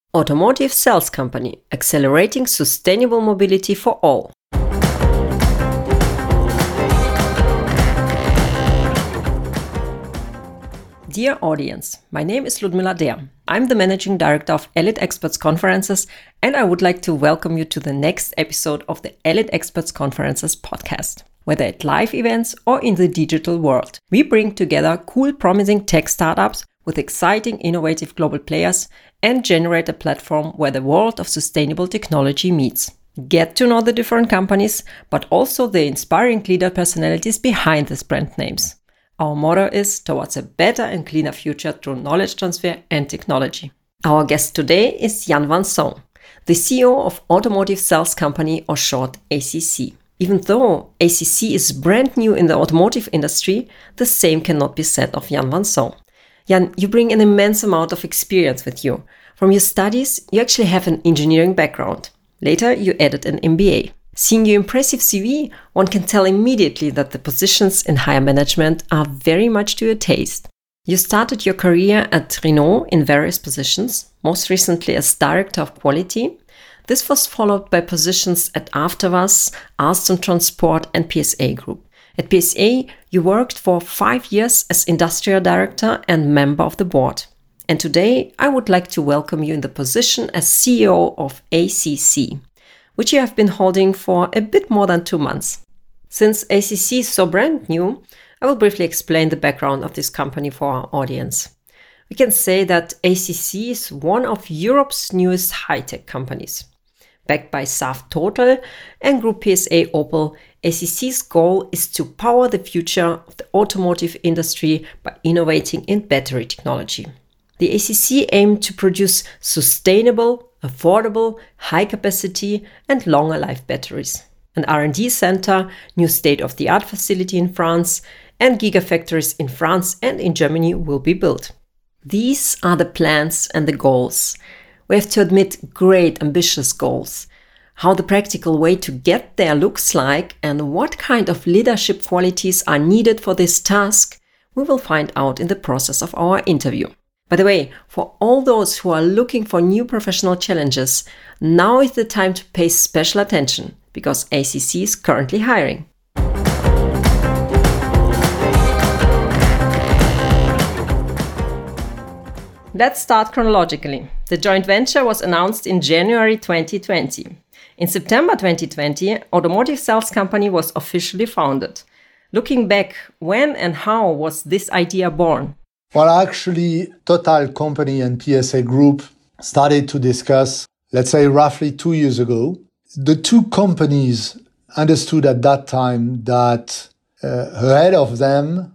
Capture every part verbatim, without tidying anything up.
Automotive Cells Company, accelerating sustainable mobility for all. Dear audience, my name is Ludmila Der. I'm the Managing Director of Elite Experts Conferences, and I would like to welcome you to the next episode of the Elite Experts Conferences podcast. Whether at live events or in the digital world, we bring together cool, promising tech startups with exciting, innovative global players and generate a platform where the world of sustainable technology meets. Get to know the different companies, but also the inspiring leader personalities behind these brand names. Our motto is towards a better and cleaner future through knowledge transfer and technology. Our guest today is Jan van Son, the C E O of Automotive Cells Company, or short A C C. Even though A C C is brand new in the automotive industry, the same cannot be said of Jan van Son. Jan, you bring an immense amount of experience with you. From your studies, you actually have an engineering background. Later, you added an M B A. Seeing your impressive C V, one can tell immediately that the positions in higher management are very much to your taste. You started your career at Renault in various positions, most recently as Director of Quality. This was followed by positions at Afterwas, Alstom Transport and P S A Group. At P S A, you worked for five years as Industrial Director and member of the board. And today, I would like to welcome you in the position as C E O of A C C, which you have been holding for a bit more than two months. Since A C C is so brand new, I will briefly explain the background of this company for our audience. We can say that A C C is one of Europe's newest high-tech companies. Backed by Saft Total and Group P S A Opel, A C C's goal is to power the future of the automotive industry by innovating in battery technology. The A C C aimed to produce sustainable, affordable, high-capacity and longer-life batteries. An R and D center, new state-of-the-art facility in France, and gigafactories in France and in Germany will be built. These are the plans and the goals. We have to admit great, ambitious goals. How the practical way to get there looks like and what kind of leadership qualities are needed for this task, we will find out in the process of our interview. By the way, for all those who are looking for new professional challenges, now is the time to pay special attention because A C C is currently hiring. Let's start chronologically. The joint venture was announced in January twenty twenty. In September twenty twenty, Automotive Cells Company was officially founded. Looking back, when and how was this idea born? Well, actually, Total Company and P S A Group started to discuss, let's say, roughly two years ago. The two companies understood at that time that uh, ahead of them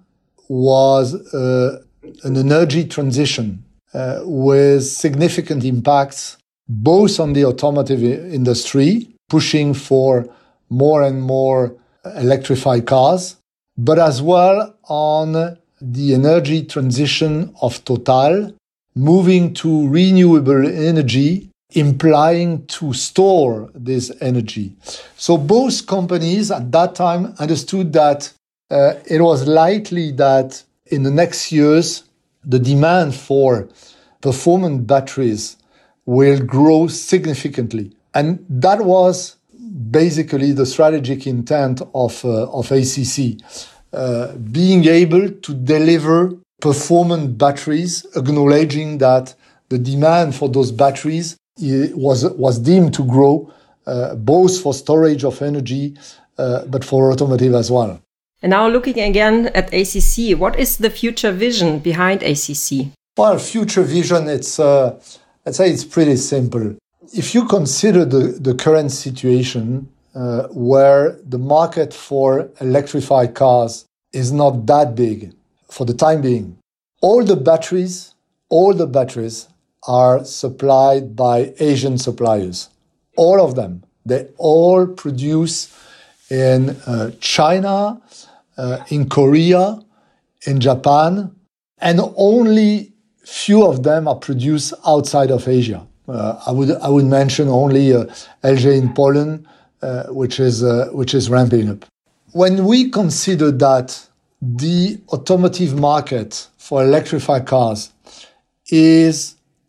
was uh, an energy transition uh, with significant impacts both on the automotive industry, pushing for more and more electrified cars, but as well on the energy transition of Total, moving to renewable energy, implying to store this energy. So both companies at that time understood that uh, it was likely that in the next years, the demand for performance batteries will grow significantly. And that was basically the strategic intent of, uh, of A C C. Uh, being able to deliver performance batteries, acknowledging that the demand for those batteries was was deemed to grow, uh, both for storage of energy, uh, but for automotive as well. And now looking again at A C C, what is the future vision behind A C C? Well, future vision, it's uh, let's say it's pretty simple. If you consider the, the current situation, Uh, where the market for electrified cars is not that big for the time being. All the batteries, all the batteries are supplied by Asian suppliers. All of them. They all produce in uh, China, uh, in Korea, in Japan, and only few of them are produced outside of Asia. Uh, I would I would mention only uh, L G in Poland, Uh, which is uh, which is ramping up. When we consider that the automotive market for electrified cars is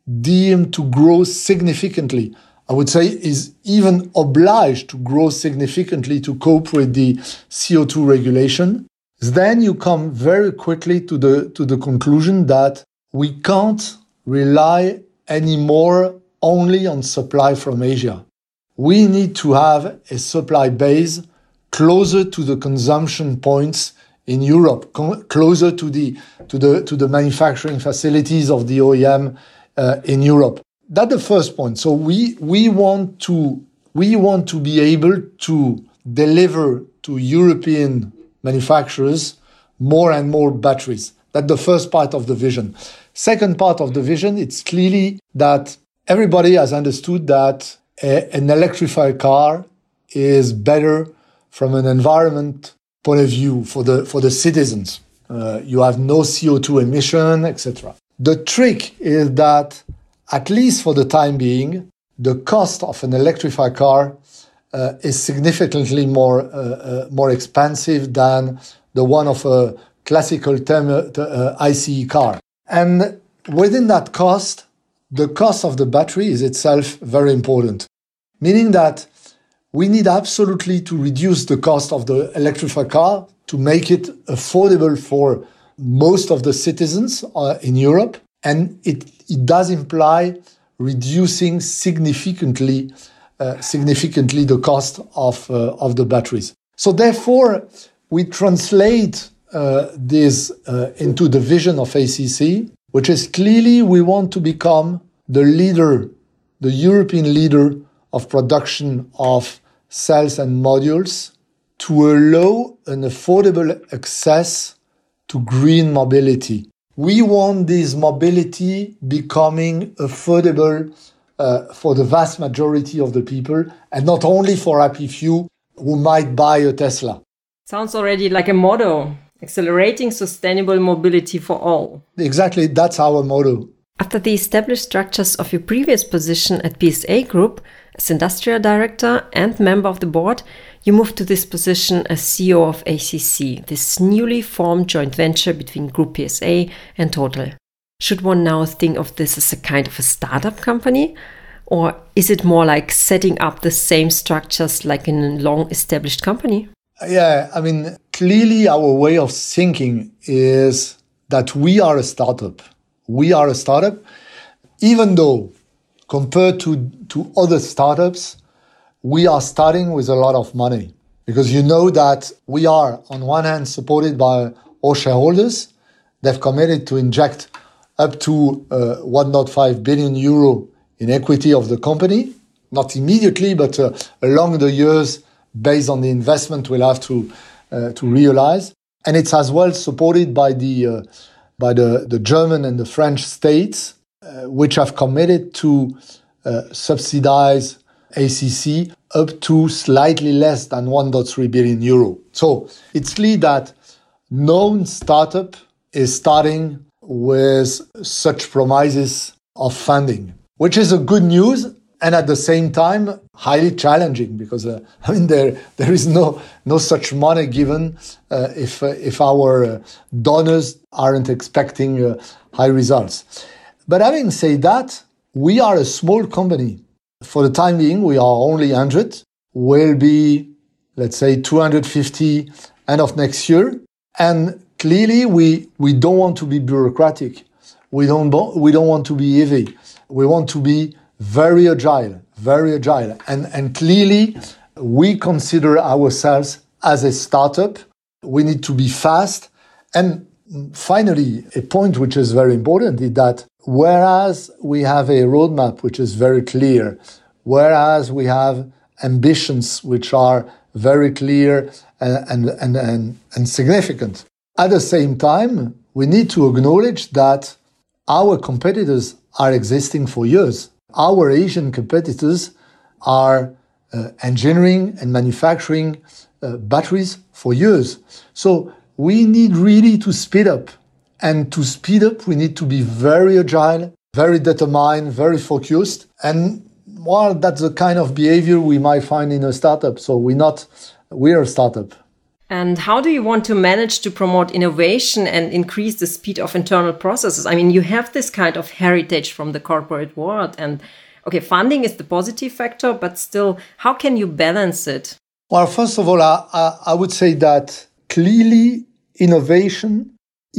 deemed to grow significantly. I would say is even obliged to grow significantly to cope with the C O two regulation. Then you come very quickly to the, to the conclusion that we can't rely anymore only on supply from Asia. We need to have a supply base closer to the consumption points in Europe, co- closer to the, to the, to the manufacturing facilities of the O E M uh, in Europe. That's the first point. So we, we want to, we want to be able to deliver to European manufacturers more and more batteries. That's the first part of the vision. Second part of the vision, it's clearly that everybody has understood that a, an electrified car is better from an environment point of view for the for the citizens. Uh, you have no C O two emission, et cetera. The trick is that, at least for the time being, the cost of an electrified car uh, is significantly more uh, uh, more expensive than the one of a classical term, uh, I C E car. And within that cost, the cost of the battery is itself very important, meaning that we need absolutely to reduce the cost of the electrified car to make it affordable for most of the citizens uh, in Europe. And it, it does imply reducing significantly, uh, significantly the cost of, uh, of the batteries. So therefore, we translate uh, this uh, into the vision of A C C, which is clearly we want to become the leader, the European leader of production of cells and modules to allow an affordable access to green mobility. We want this mobility becoming affordable uh, for the vast majority of the people, and not only for happy few who might buy a Tesla. Sounds already like a motto, accelerating sustainable mobility for all. Exactly, that's our motto. After the established structures of your previous position at P S A Group, as Industrial Director and member of the board, you moved to this position as C E O of A C C, this newly formed joint venture between Group P S A and Total. Should one now think of this as a kind of a startup company? Or is it more like setting up the same structures like in a long-established company? Yeah, I mean, clearly our way of thinking is that we are a startup. We are a startup, even though compared to, to other startups, we are starting with a lot of money. Because you know that we are, on one hand, supported by all shareholders. They've committed to inject up to uh, one point five billion euro in equity of the company. Not immediately, but uh, along the years, based on the investment we'll have to, uh, to realize. And it's as well supported by the... Uh, by the, the German and the French states, uh, which have committed to uh, subsidize A C C up to slightly less than one point three billion euro. So it's clear that no startup is starting with such promises of funding, which is a good news and at the same time highly challenging because uh, I mean there there is no no such money given uh, if uh, if our uh, donors aren't expecting uh, high results. But having said that, we are a small company. For the time being, we are only one hundred. We'll be, let's say, two hundred fifty end of next year. And clearly, we we don't want to be bureaucratic. We don't we don't want to be heavy. We want to be very agile, very agile. And, and clearly, we consider ourselves as a startup. We need to be fast. And finally, a point which is very important is that whereas we have a roadmap which is very clear, whereas we have ambitions which are very clear and, and, and, and, and significant, at the same time, we need to acknowledge that our competitors are existing for years. Our Asian competitors are uh, engineering and manufacturing uh, batteries for years. So we need really to speed up. And to speed up, we need to be very agile, very determined, very focused. And well, that's the kind of behavior we might find in a startup. So we're not, we're a startup. And how do you want to manage to promote innovation and increase the speed of internal processes? I mean, you have this kind of heritage from the corporate world, and okay, funding is the positive factor, but still, how can you balance it? Well, first of all, I, I, I would say that clearly innovation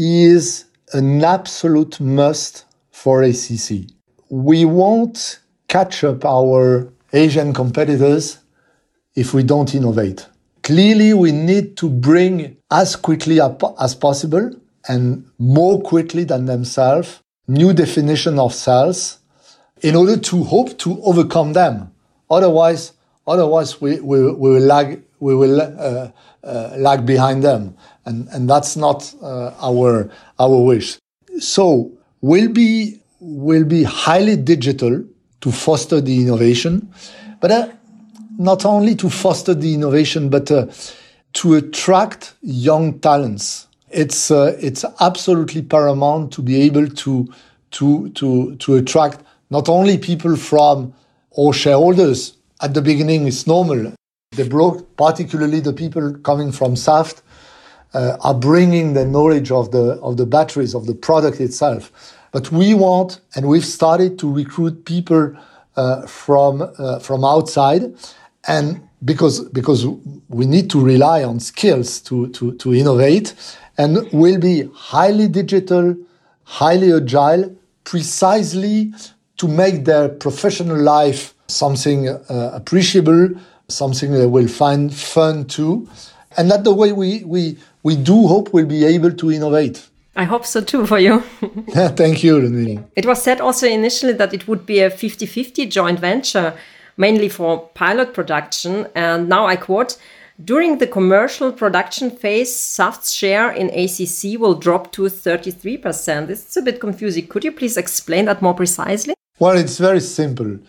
is an absolute must for A C C. We won't catch up our Asian competitors if we don't innovate. Clearly, we need to bring as quickly as possible and more quickly than themselves new definition of cells in order to hope to overcome them. Otherwise, otherwise we, we, we will lag we will uh, uh, lag behind them, and and that's not uh, our our wish. So we'll be will be highly digital to foster the innovation, but. Uh, Not only to foster the innovation, but uh, to attract young talents. It's uh, it's absolutely paramount to be able to to to to attract not only people from our shareholders. At the beginning, it's normal. They brought, particularly the people coming from Saft, uh, are bringing the knowledge of the of the batteries, of the product itself. But we want, and we've started to recruit people uh, from uh, from outside. And because because we need to rely on skills to, to, to innovate, and we'll be highly digital, highly agile, precisely to make their professional life something uh, appreciable, something they will find fun too. And that's the way we, we, we do hope we'll be able to innovate. I hope so too for you. Thank you, Ludmila. It was said also initially that it would be a fifty-fifty joint venture, mainly for pilot production. And now I quote, during the commercial production phase, Saft's share in A C C will drop to thirty-three percent. This is a bit confusing. Could you please explain that more precisely? Well, it's very simple.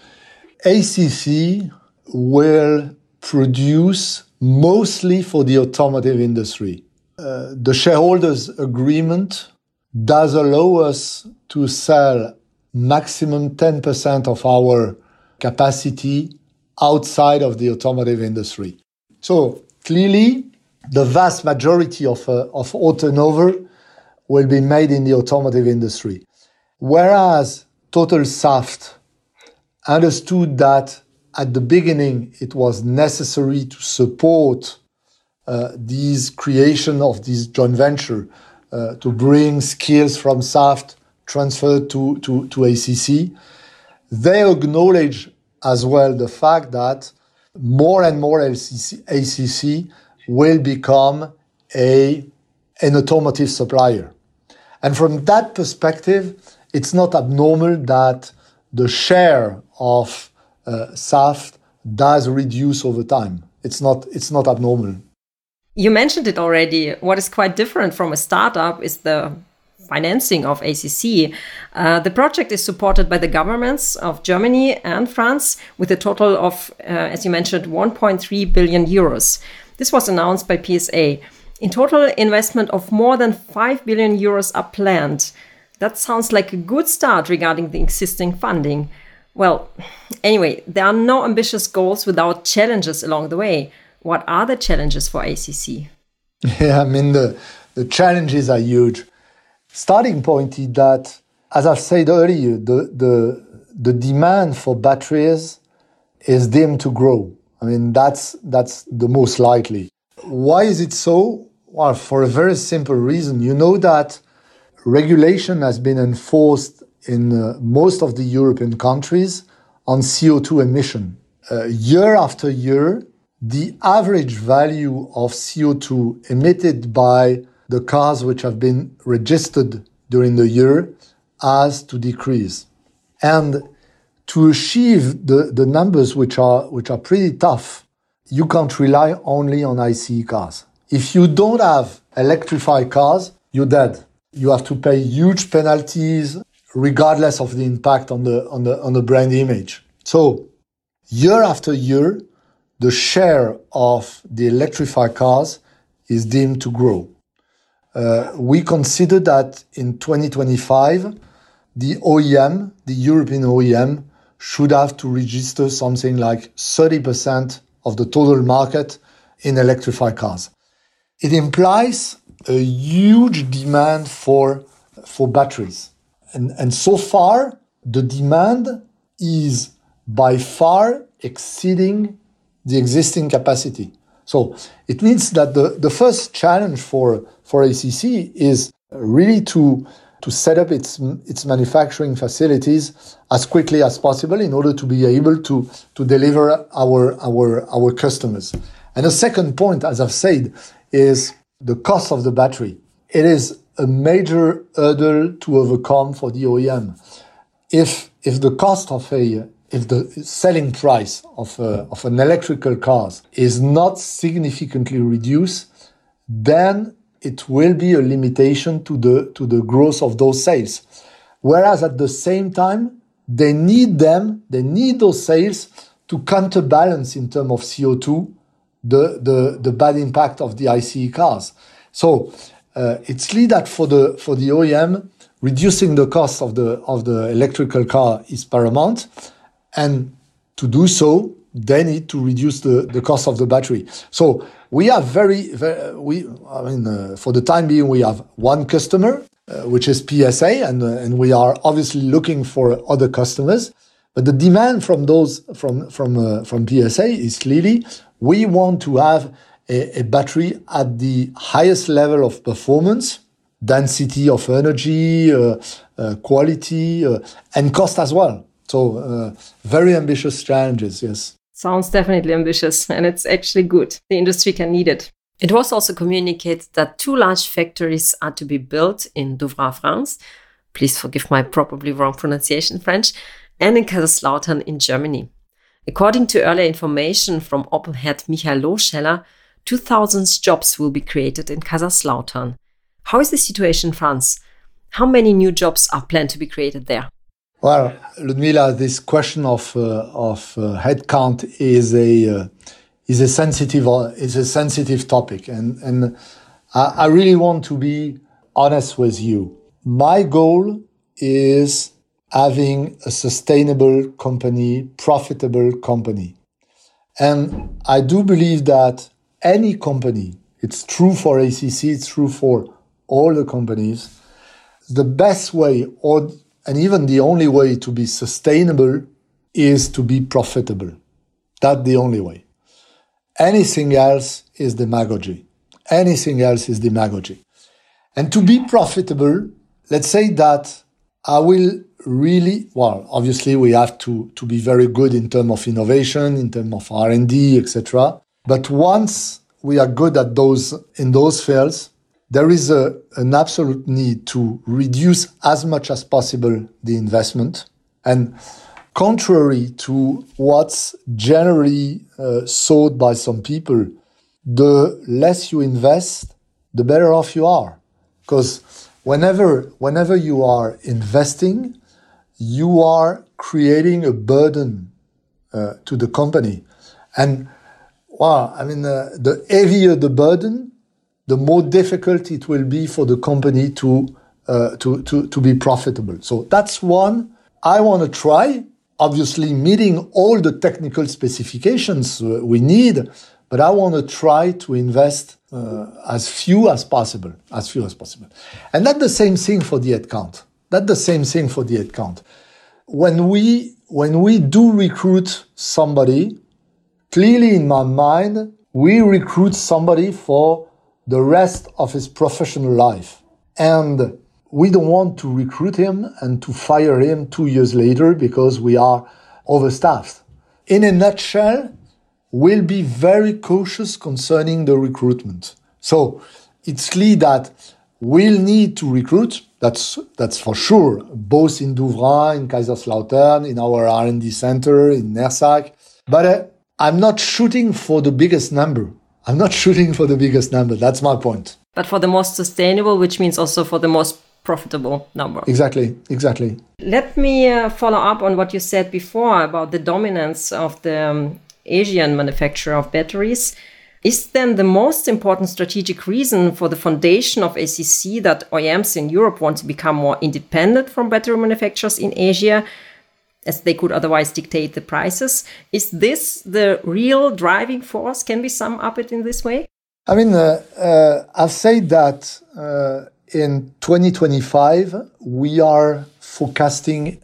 A C C will produce mostly for the automotive industry. Uh, the shareholders' agreement does allow us to sell maximum ten percent of our capacity outside of the automotive industry. So clearly, the vast majority of, uh, of our turnover will be made in the automotive industry. Whereas Total Saft understood that at the beginning it was necessary to support uh, these creation of this joint venture, uh, to bring skills from Saft transferred to, to, to A C C. They acknowledge as well the fact that more and more A C C will become a, an automotive supplier. And from that perspective, it's not abnormal that the share of uh, Saft does reduce over time. It's not, it's not abnormal. You mentioned it already. What is quite different from a startup is the financing of A C C. Uh, the project is supported by the governments of Germany and France with a total of, uh, as you mentioned, one point three billion euros. This was announced by P S A. In total, investment of more than five billion euros are planned. That sounds like a good start regarding the existing funding. Well, anyway, there are no ambitious goals without challenges along the way. What are the challenges for A C C? Yeah, I mean, the, the challenges are huge. Starting point is that, as I've said earlier, the, the, the demand for batteries is deemed to grow. I mean, that's, that's the most likely. Why is it so? Well, for a very simple reason. You know that regulation has been enforced in uh, most of the European countries on C O two emission. Uh, year after year, the average value of C O two emitted by the cars which have been registered during the year has to decrease. And to achieve the, the numbers which are, which are pretty tough, you can't rely only on I C E cars. If you don't have electrified cars, you're dead. You have to pay huge penalties regardless of the impact on the, on the, on the brand image. So year after year, the share of the electrified cars is deemed to grow. Uh, we consider that in twenty twenty-five, the O E M, the European O E M, should have to register something like thirty percent of the total market in electrified cars. it implies a huge demand for, for batteries. And, and so far, the demand is by far exceeding the existing capacity. So it means that the, the first challenge for, for A C C is really to, to set up its, its manufacturing facilities as quickly as possible in order to be able to, to deliver our, our, our customers. And the second point, as I've said, is the cost of the battery. It is a major hurdle to overcome for the O E M. If, if the cost of a If the selling price of, a, of an electrical car is not significantly reduced, then it will be a limitation to the, to the growth of those sales. Whereas at the same time, they need them, they need those sales to counterbalance in terms of C O two the, the, the bad impact of the I C E cars. So uh, it's clear that for the, for the O E M, reducing the cost of the, of the electrical car is paramount. And to do so, they need to reduce the, the cost of the battery. So we have very, very we, I mean, uh, for the time being, we have one customer, uh, which is P S A, and, uh, and we are obviously looking for other customers. But the demand from those, from, from, uh, from P S A is clearly, we want to have a, a battery at the highest level of performance, density of energy, uh, uh, quality, uh, and cost as well. So uh, very ambitious challenges, yes. Sounds definitely ambitious, and it's actually good. The industry can need it. It was also communicated that two large factories are to be built in Douvrin, France. Please forgive my probably wrong pronunciation in French. And in Kaiserslautern in Germany. According to earlier information from Opel head Michael Lohscheller, two thousand jobs will be created in Kaiserslautern. How is the situation in France? How many new jobs are planned to be created there? Well, Ludmila, this question of uh, of uh, headcount is a uh, is a sensitive uh, is a sensitive topic, and and I, I really want to be honest with you. My goal is having a sustainable company, profitable company, and I do believe that any company, it's true for A C C, it's true for all the companies, the best way or and even the only way to be sustainable is to be profitable. That's the only way. Anything else is demagogy. Anything else is demagogy. And to be profitable, let's say that I will really, well, obviously we have to, to be very good in terms of innovation, in terms of R and D, et cetera. But once we are good at those, in those fields, there is a, an absolute need to reduce as much as possible the investment. And contrary to what's generally uh, thought by some people, the less you invest, the better off you are. Because whenever, whenever you are investing, you are creating a burden uh, to the company. And, well, I mean, uh, the heavier the burden, the more difficult it will be for the company to, uh, to, to, to be profitable. So that's one I want to try, obviously meeting all the technical specifications uh, we need, but I want to try to invest uh, as few as possible, as few as possible. And that's the same thing for the headcount. That's the same thing for the headcount. When we, when we do recruit somebody, clearly in my mind, we recruit somebody for the rest of his professional life. And we don't want to recruit him and to fire him two years later because we are overstaffed. In a nutshell, we'll be very cautious concerning the recruitment. So it's clear that we'll need to recruit, that's that's for sure, both in Douvrin, in Kaiserslautern, in our R and D center, in Nersac. But uh, I'm not shooting for the biggest number. I'm not shooting for the biggest number. That's my point. But for the most sustainable, which means also for the most profitable number. Exactly, exactly. Let me uh, follow up on what you said before about the dominance of the um, Asian manufacturer of batteries. Is then the most important strategic reason for the foundation of A C C that O E Ms in Europe want to become more independent from battery manufacturers in Asia, as they could otherwise dictate the prices? Is this the real driving force? Can we sum up it in this way? I mean, uh, uh, I've said that uh, in twenty twenty-five, we are forecasting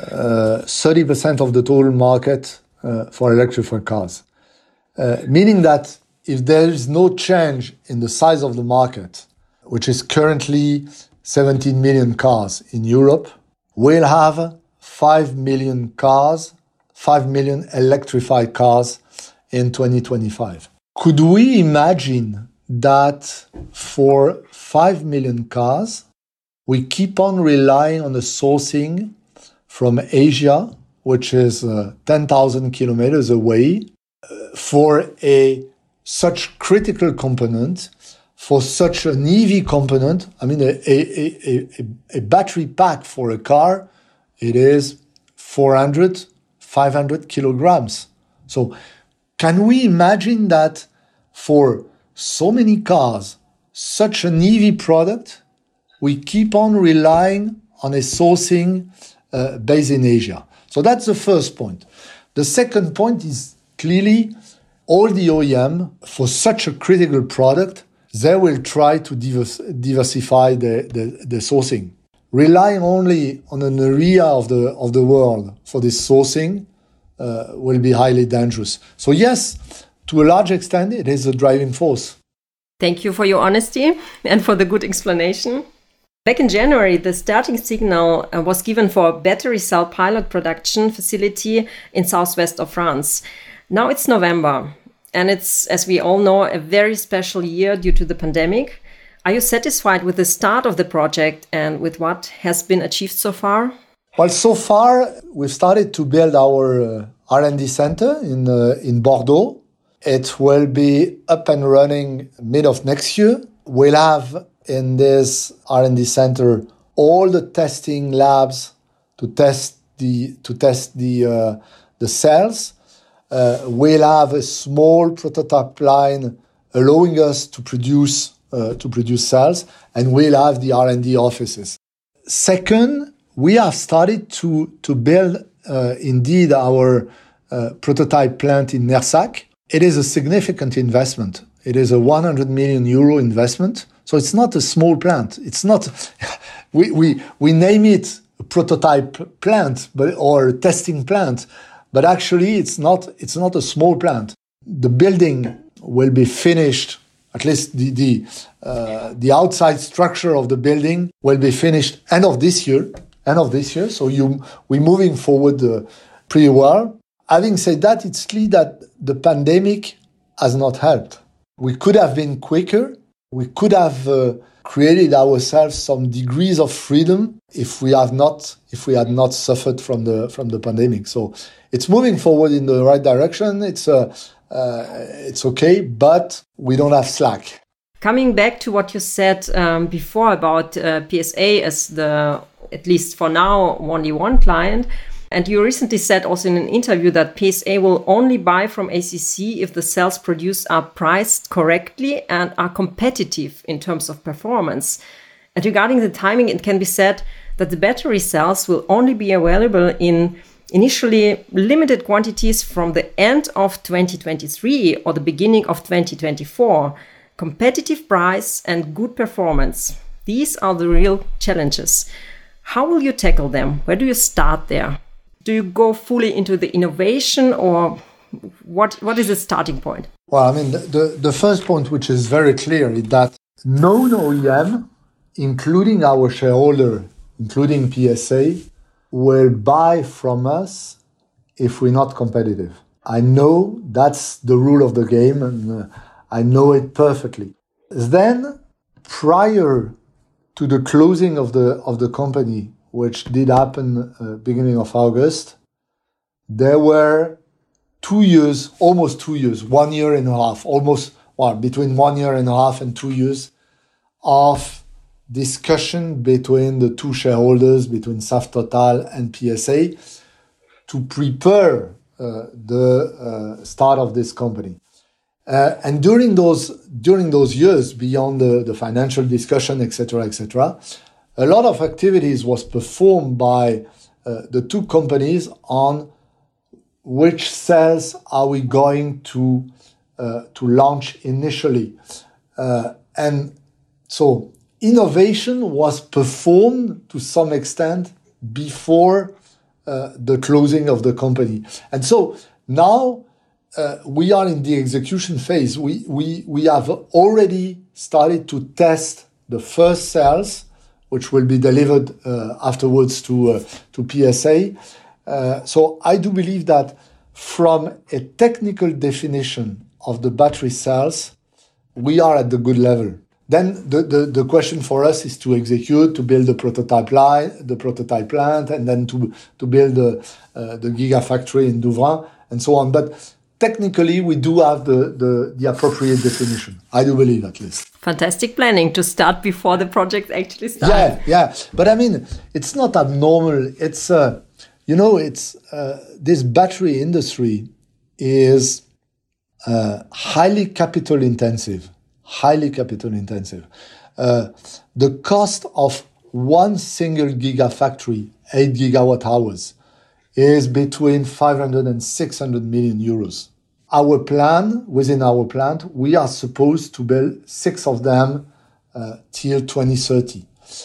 uh, thirty percent of the total market uh, for electrical cars. Uh, meaning that if there is no change in the size of the market, which is currently seventeen million cars in Europe, we'll have five million cars, five million electrified cars in twenty twenty-five. Could we imagine that for five million cars, we keep on relying on the sourcing from Asia, which is uh, ten thousand kilometers away, uh, for a such critical component, for such an E V component? I mean, a, a, a, a battery pack for a car, it is four hundred, five hundred kilograms. So can we imagine that for so many cars, such an E V product, we keep on relying on a sourcing uh, based in Asia? So that's the first point. The second point is clearly all the O E M, for such a critical product, they will try to divers- diversify the, the, the sourcing. Relying only on an area of the of the world for this sourcing uh, will be highly dangerous. So yes, to a large extent, it is a driving force. Thank you for your honesty and for the good explanation. Back in January, the starting signal uh, was given for a battery cell pilot production facility in southwest of France. Now it's November, and it's, as we all know, a very special year due to the pandemic. Are you satisfied with the start of the project and with what has been achieved so far? Well, so far, we've started to build our uh, R and D center in uh, in Bordeaux. It will be up and running mid of next year. We'll have in this R and D center all the testing labs to test the to test the uh, the cells. Uh, we'll have a small prototype line allowing us to produce uh, to produce cells, and we'll have the R and D offices. Second, we have started to to build uh, indeed our uh, prototype plant in Nersac. It is a significant investment. It is a one hundred million euro investment. So it's not a small plant. It's not, we, we, we name it a prototype plant, but, or a testing plant, but actually it's not, it's not a small plant. The building will be finished, at least the, the, uh, the outside structure of the building will be finished end of this year, end of this year. So you, we're moving forward uh, pretty well. Having said that, it's clear that the pandemic has not helped. We could have been quicker. We could have uh, created ourselves some degrees of freedom if we have not, if we had not suffered from the from the pandemic. So it's moving forward in the right direction. It's uh, uh, it's okay, but we don't have slack. Coming back to what you said um, before about uh, P S A as the, at least for now, only one client. And you recently said also in an interview that P S A will only buy from A C C if the cells produced are priced correctly and are competitive in terms of performance. And regarding the timing, it can be said that the battery cells will only be available in initially limited quantities from the end of twenty twenty-three or the beginning of twenty twenty-four. Competitive price and good performance. These are the real challenges. How will you tackle them? Where do you start there? Do you go fully into the innovation, or what? What is the starting point? Well, I mean, the, the, the first point, which is very clear, is that no O E M, including our shareholder, including P S A, will buy from us if we're not competitive. I know that's the rule of the game, and uh, I know it perfectly. Then, prior to the closing of the of the company, which did happen uh, beginning of August, there were two years, almost two years, one year and a half, almost, well, between one year and a half and two years of discussion between the two shareholders, between S A F Total and P S A, to prepare uh, the uh, start of this company. Uh, and during those during those years, beyond the, the financial discussion, et cetera, et cetera, a lot of activities was performed by uh, the two companies on which cells are we going to uh, to launch initially. Uh, and so innovation was performed to some extent before uh, the closing of the company. And so now uh, we are in the execution phase. We, we, we have already started to test the first cells, which will be delivered uh, afterwards to, uh, to P S A. Uh, so I do believe that from a technical definition of the battery cells, we are at the good level. Then the, the, the question for us is to execute, to build the prototype line, the prototype plant, and then to, to build the, uh, the gigafactory in Douvrin, and so on. But technically, we do have the, the, the appropriate definition. I do believe, at least. Fantastic planning to start before the project actually starts. Yeah, yeah. But I mean, it's not abnormal. It's, uh, you know, it's uh, this battery industry is uh, highly capital intensive. Highly capital intensive. Uh, the cost of one single gigafactory, eight gigawatt hours, is between five hundred and six hundred million euros. Our plan, within our plant, we are supposed to build six of them uh, till twenty thirty.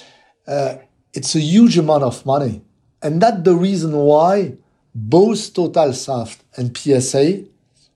Uh, it's a huge amount of money. And that's the reason why both TotalSaft and P S A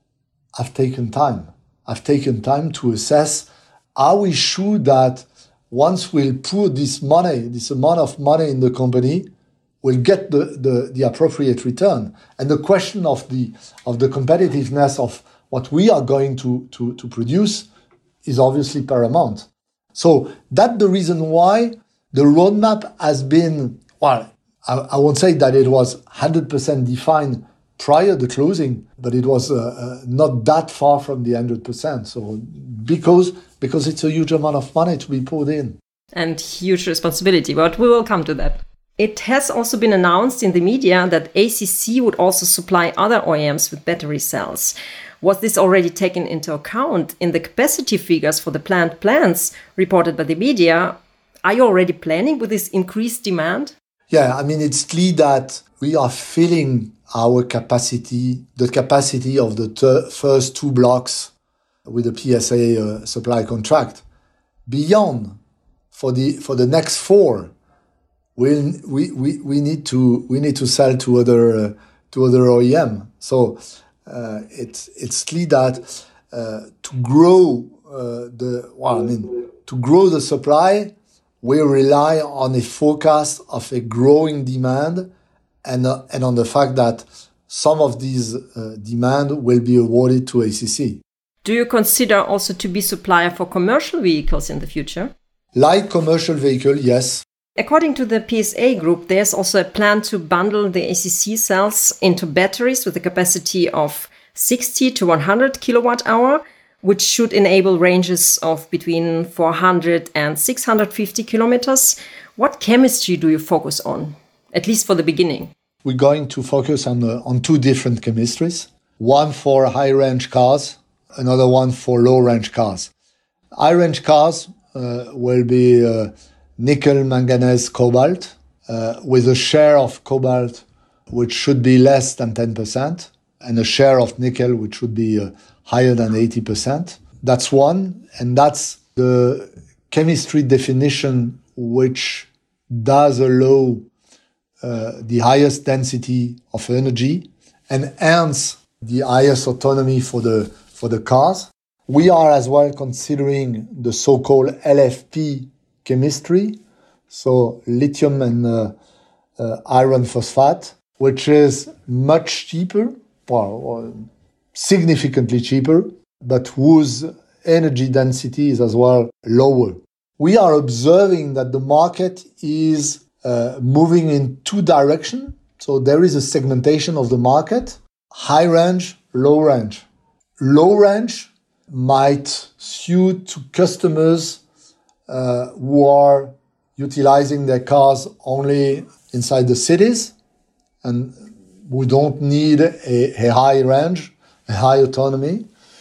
have taken time. Have taken time to assess, are we sure that once we'll put this money, this amount of money in the company, we'll get the, the, the appropriate return? And the question of the of the competitiveness of what we are going to, to, to produce is obviously paramount. So that's the reason why the roadmap has been, well, I, I won't say that it was one hundred percent defined prior to closing, but it was uh, uh, not that far from the one hundred percent. So because because it's a huge amount of money to be poured in. And huge responsibility, but we will come to that. It has also been announced in the media that A C C would also supply other O E Ms with battery cells. Was this already taken into account in the capacity figures for the plant plans reported by the media? Are you already planning with this increased demand? Yeah, I mean, it's clear that we are filling our capacity, the capacity of the ter- first two blocks with the P S A uh, supply contract. Beyond, for the for the next four, we'll, we we we need to we need to sell to other uh, to other O E M. So uh, it's it's clear that uh, to grow uh, the well, I mean to grow the supply, we rely on a forecast of a growing demand. And, uh, and on the fact that some of these uh, demand will be awarded to A C C. Do you consider also to be supplier for commercial vehicles in the future? Like commercial vehicle, yes. According to the P S A group, there's also a plan to bundle the A C C cells into batteries with a capacity of sixty to one hundred kilowatt hour, which should enable ranges of between four hundred and six hundred fifty kilometers. What chemistry do you focus on, at least for the beginning? We're going to focus on uh, on two different chemistries. One for high-range cars, another one for low-range cars. High-range cars uh, will be uh, nickel, manganese, cobalt, uh, with a share of cobalt which should be less than ten percent, and a share of nickel which should be uh, higher than eighty percent. That's one, and that's the chemistry definition which does allow Uh, the highest density of energy and hence the highest autonomy for the for the cars. We are as well considering the so-called L F P chemistry, so lithium and uh, uh, iron phosphate, which is much cheaper, well, significantly cheaper, but whose energy density is as well lower. We are observing that the market is Uh, moving in two directions. So there is a segmentation of the market, high range, low range. Low range might suit to customers uh, who are utilizing their cars only inside the cities and who don't need a, a high range, a high autonomy,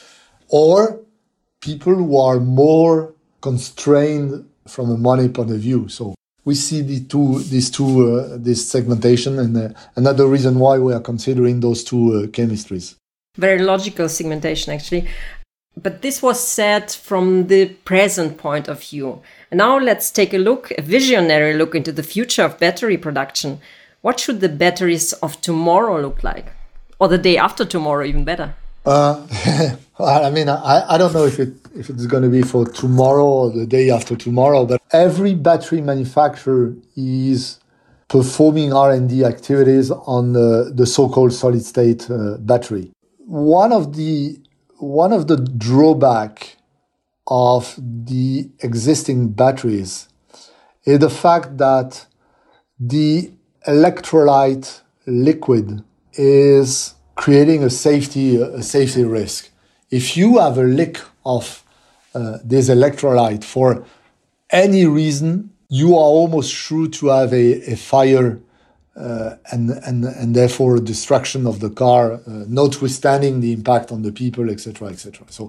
or people who are more constrained from a money point of view. So we see the two, these two, uh, this segmentation, and uh, another reason why we are considering those two uh, chemistries. Very logical segmentation, actually. But this was said from the present point of view. And now let's take a look, a visionary look into the future of battery production. What should the batteries of tomorrow look like? Or the day after tomorrow, even better? Uh, I mean, I, I don't know if it if it's going to be for tomorrow or the day after tomorrow, but every battery manufacturer is performing R and D activities on the, the so-called solid-state uh, battery. One of the one of the drawback of the existing batteries is the fact that the electrolyte liquid is creating a safety a safety risk. If you have a leak of uh, this electrolyte for any reason, you are almost sure to have a, a fire uh, and and and therefore destruction of the car, uh, notwithstanding the impact on the people, et cetera, et cetera. So,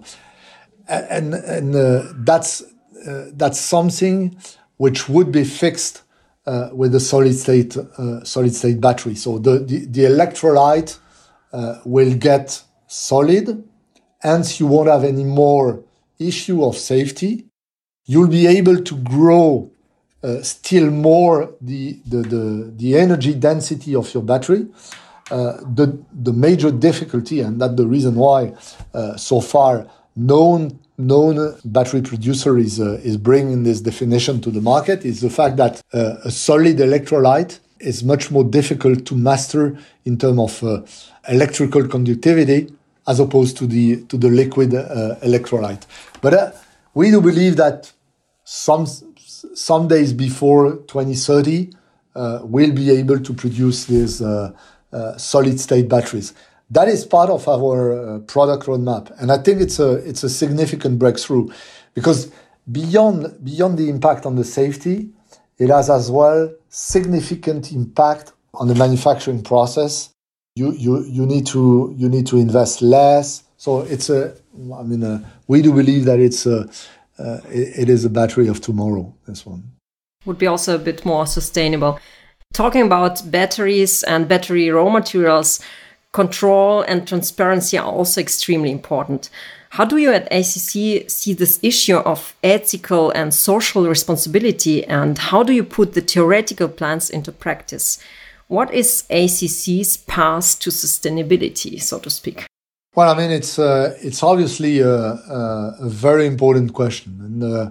and and uh, that's uh, that's something which would be fixed uh, with a solid state uh, solid state battery. So the the, the electrolyte uh, will get solid, hence you won't have any more issue of safety. You'll be able to grow uh, still more the, the, the, the energy density of your battery. Uh, the, the major difficulty, and that's the reason why uh, so far known, known battery producer is, uh, is bringing this definition to the market, is the fact that uh, a solid electrolyte is much more difficult to master in terms of uh, electrical conductivity as opposed to the, to the liquid uh, electrolyte. But uh, we do believe that some some days before twenty thirty, uh, we'll be able to produce these uh, uh, solid-state batteries. That is part of our uh, product roadmap, and I think it's a it's a significant breakthrough, because beyond beyond the impact on the safety, it has as well significant impact on the manufacturing process. You you you need to you need to invest less. So it's a I mean uh, we do believe that it's a Uh, it, it is a battery of tomorrow, this one. Would be also a bit more sustainable. Talking about batteries and battery raw materials, control and transparency are also extremely important. How do you at A C C see this issue of ethical and social responsibility, and how do you put the theoretical plans into practice? What is A C C's path to sustainability, so to speak? Well, I mean, it's uh, it's obviously a, a, a very important question. And uh,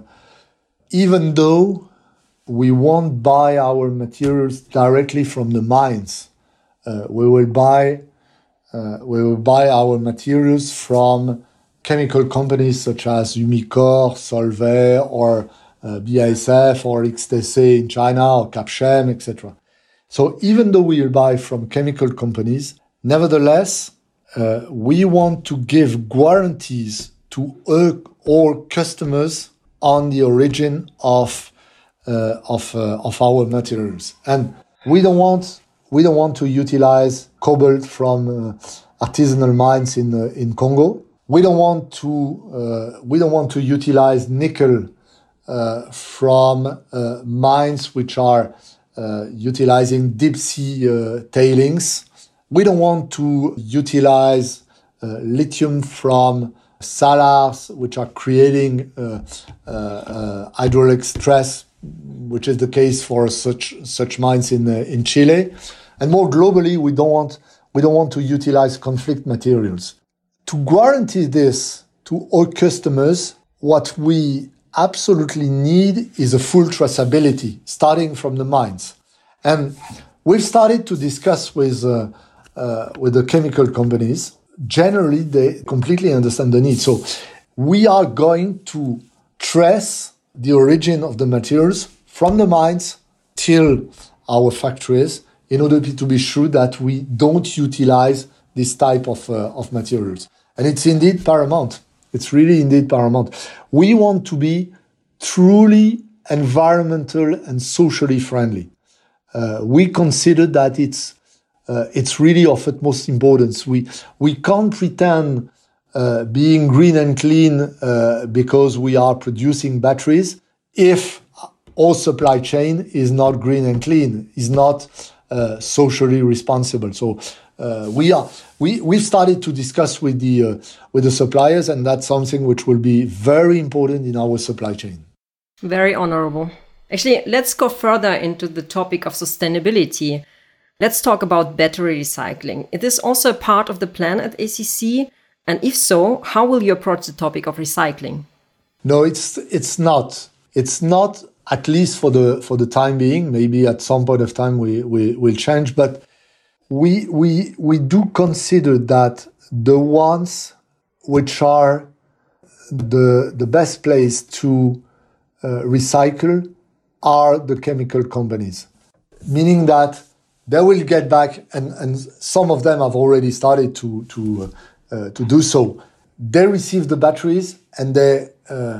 even though we won't buy our materials directly from the mines, uh, we will buy uh, we will buy our materials from chemical companies such as Umicore, Solvay, or uh, B A S F, or X T C in China, or Capchem, et cetera. So even though we will buy from chemical companies, nevertheless, Uh, we want to give guarantees to all, all customers on the origin of uh, of uh, of our materials, and we don't want we don't want to utilize cobalt from uh, artisanal mines in uh, in Congo. We don't want to uh, we don't want to utilize nickel uh, from uh, mines which are uh, utilizing deep sea uh, tailings. We don't want to utilize uh, lithium from salars, which are creating uh, uh, uh, hydraulic stress, which is the case for such such mines in uh, in Chile. And more globally, we don't want we don't want to utilize conflict materials. To guarantee this to all customers, what we absolutely need is a full traceability, starting from the mines. And we've started to discuss with uh, Uh, with the chemical companies. Generally, they completely understand the need. So we are going to trace the origin of the materials from the mines till our factories in order to be sure that we don't utilize this type of, uh, of materials. And it's indeed paramount. It's really indeed paramount. We want to be truly environmental and socially friendly. Uh, we consider that it's Uh, it's really of utmost importance. We we can't pretend uh, being green and clean uh, because we are producing batteries if our supply chain is not green and clean, is not uh, socially responsible. So uh, we are we we've started to discuss with the uh, with the suppliers, and that's something which will be very important in our supply chain. Very honorable. Actually, let's go further into the topic of sustainability. Let's talk about battery recycling. Is this also a part of the plan at A C C? And if so, how will you approach the topic of recycling? No, it's it's not. It's not, at least for the for the time being. Maybe at some point of time we, we will change. But we we we do consider that the ones which are the the best place to uh, recycle are the chemical companies. Meaning that they will get back, and, and some of them have already started to to uh, to do so. They receive the batteries and they uh,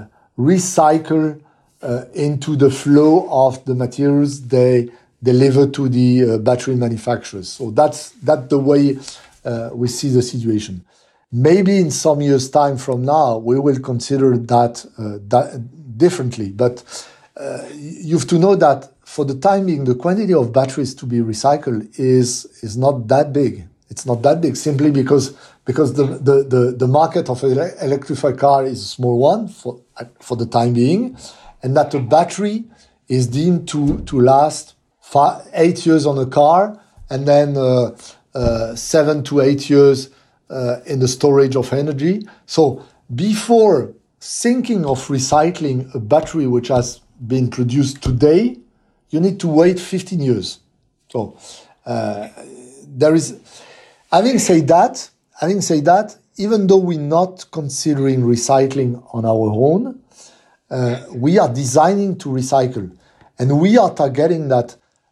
recycle uh, into the flow of the materials they deliver to the uh, battery manufacturers. So that's that's the way uh, we see the situation. Maybe in some years' time from now, we will consider that, uh, that differently. But uh, you have to know that for the time being, the quantity of batteries to be recycled is is not that big. It's not that big simply because because the the, the, the market of an electrified car is a small one for for the time being, and that the battery is deemed to to last five, eight years on a car, and then uh, uh, seven to eight years uh, in the storage of energy. So before thinking of recycling a battery which has been produced today, you need to wait fifteen years. So uh, there is, having said that, having said that, even though we're not considering recycling on our own, uh, we are designing to recycle, and we are targeting that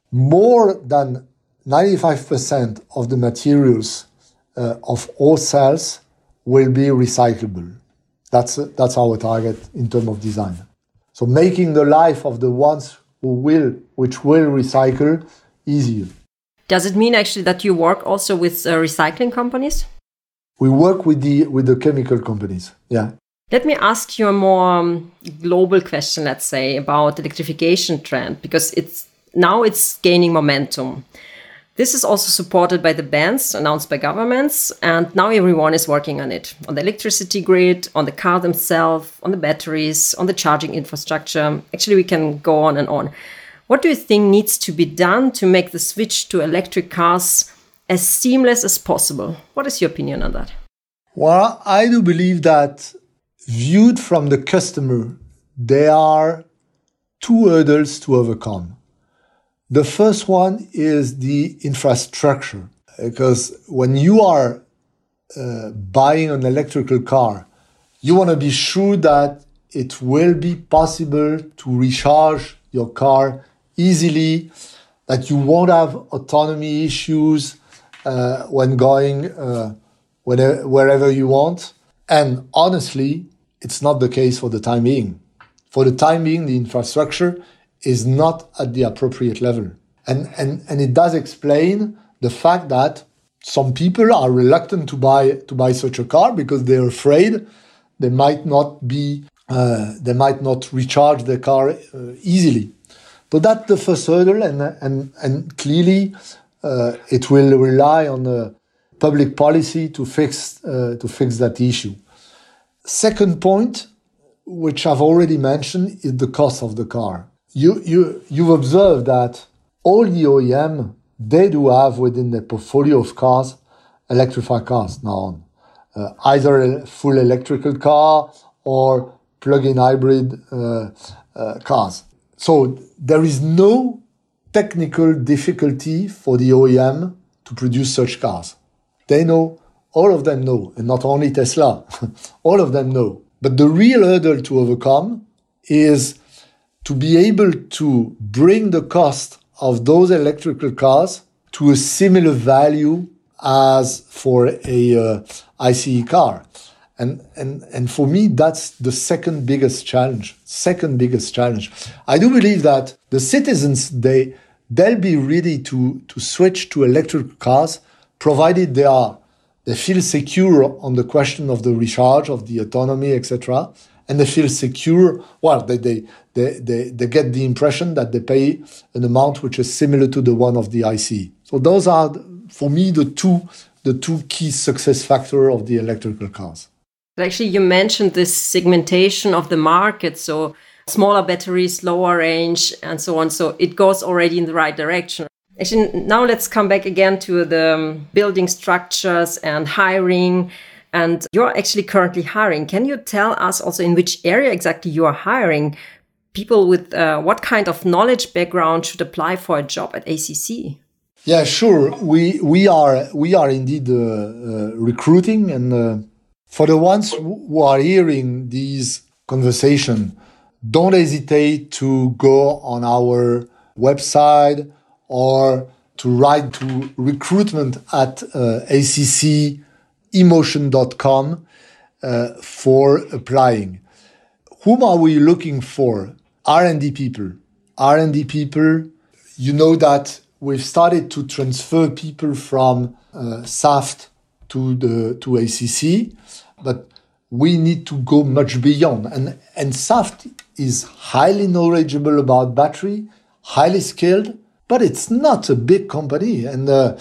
more than ninety-five percent of the materials uh, of all cells will be recyclable. That's that's our target in terms of design. So making the life of the ones who will, which will recycle, easier. Does it mean actually that you work also with uh, recycling companies? We work with the with the chemical companies. Yeah. Let me ask you a more um, global question, let's say, about electrification trend, because it's now it's gaining momentum. This is also supported by the bans announced by governments, and now everyone is working on it, on the electricity grid, on the car themselves, on the batteries, on the charging infrastructure. Actually, we can go on and on. What do you think needs to be done to make the switch to electric cars as seamless as possible? What is your opinion on that? Well, I do believe that viewed from the customer, there are two hurdles to overcome. The first one is the infrastructure, because when you are uh, buying an electrical car, you want to be sure that it will be possible to recharge your car easily, that you won't have autonomy issues uh, when going uh, whenever, wherever you want. And honestly, it's not the case for the time being. For the time being, the infrastructure is not at the appropriate level. And, and, and it does explain the fact that some people are reluctant to buy to buy such a car because they're afraid they might not be uh, they might not recharge their car uh, easily. So that's the first hurdle, and and and clearly uh, it will rely on the public policy to fix uh, to fix that issue. Second point, which I've already mentioned, is the cost of the car. You, you, you've observed that all the O E M, they do have within their portfolio of cars, electrified cars now on. Uh, either a full electrical car or plug-in hybrid uh, uh, cars. So there is no technical difficulty for the O E M to produce such cars. They know, all of them know, and not only Tesla, all of them know. But the real hurdle to overcome is to be able to bring the cost of those electrical cars to a similar value as for a uh, I C E car. And, and, and for me, that's the second biggest challenge, second biggest challenge. I do believe that the citizens, they, they'll be ready to, to switch to electric cars, provided they are, they feel secure on the question of the recharge, of the autonomy, et cetera. And they feel secure, well, they, they, they, they, they get the impression that they pay an amount which is similar to the one of the I C E. So those are, for me, the two the two key success factors of the electrical cars. Actually, you mentioned this segmentation of the market. So smaller batteries, lower range, and so on. So it goes already in the right direction. Actually, now let's come back again to the um, building structures and hiring. And you're actually currently hiring. Can you tell us also in which area exactly you are hiring? People with uh, what kind of knowledge background should apply for a job at A C C? Yeah, sure. We we are we are indeed uh, uh, recruiting, and uh, for the ones who are hearing these conversations, don't hesitate to go on our website or to write to recruitment at uh, A C C emotion dot com uh, for applying. Whom are we looking for? R and D people. R and D people, you know that we've started to transfer people from uh, Saft to the to A C C, but we need to go much beyond. And, and Saft is highly knowledgeable about battery, highly skilled, but it's not a big company, and uh,